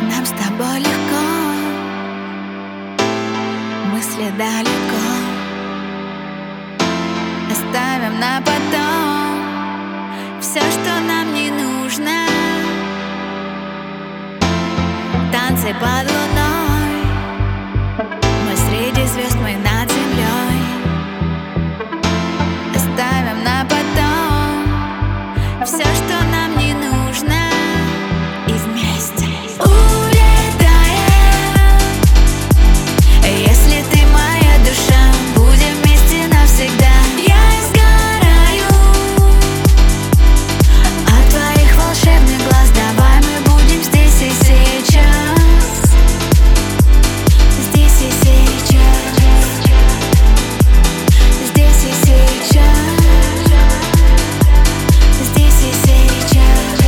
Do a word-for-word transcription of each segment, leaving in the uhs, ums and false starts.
Нам с тобой легко, мысли далеко, оставим на потом все, что нам не нужно. Танцы под луной, мы среди звезд, мы над землей. Оставим на потом все, что нам не нужно, и вместе улетаем. Если ты моя душа, будем вместе навсегда. Я сгораю от твоих волшебных глаз. Давай мы будем здесь и сейчас. Здесь и сейчас. Здесь и сейчас. Здесь и сейчас.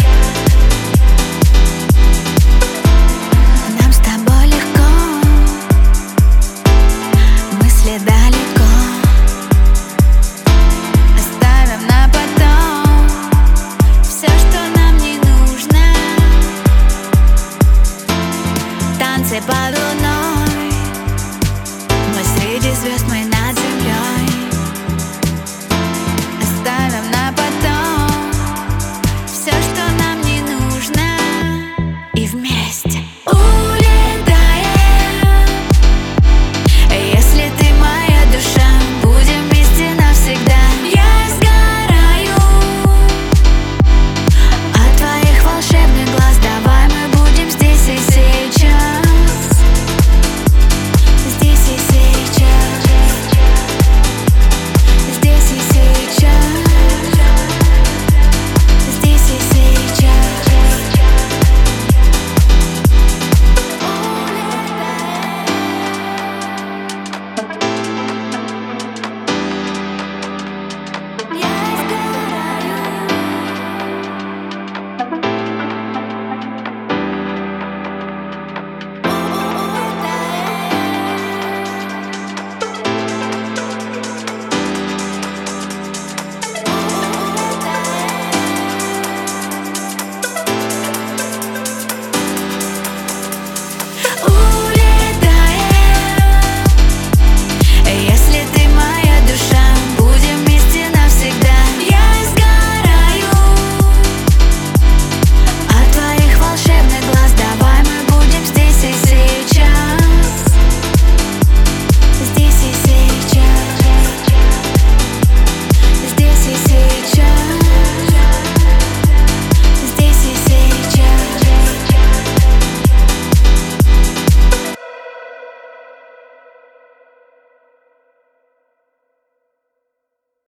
Нам с тобой легко, мысли далеко, оставим на потом все, что нам не нужно. Танцы под луной.